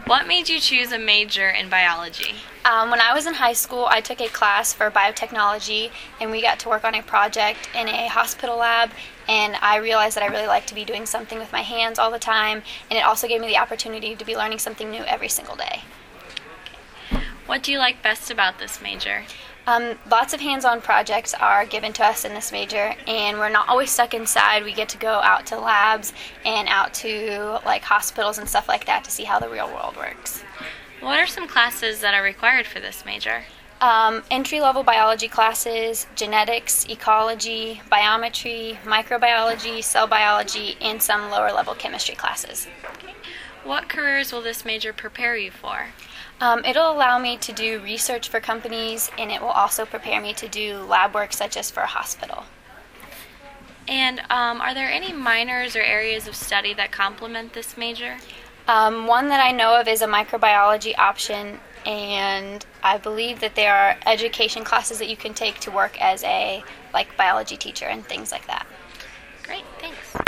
What made you choose a major in biology? When I was in high school, I took a class for biotechnology, and we got to work on a project in a hospital lab, and I realized that I really like to be doing something with my hands all the time, and it also gave me the opportunity to be learning something new every single day. What do you like best about this major? Lots of hands-on projects are given to us in this major, and we're not always stuck inside. We get to go out to labs and out to hospitals and stuff like that to see how the real world works. What are some classes that are required for this major? Entry-level biology classes, genetics, ecology, biometry, microbiology, cell biology, and some lower-level chemistry classes. What careers will this major prepare you for? It'll allow me to do research for companies, and it will also prepare me to do lab work such as for a hospital. And are there any minors or areas of study that complement this major? One that I know of is a microbiology option, and I believe that there are education classes that you can take to work as a biology teacher and things like that. Great, thanks.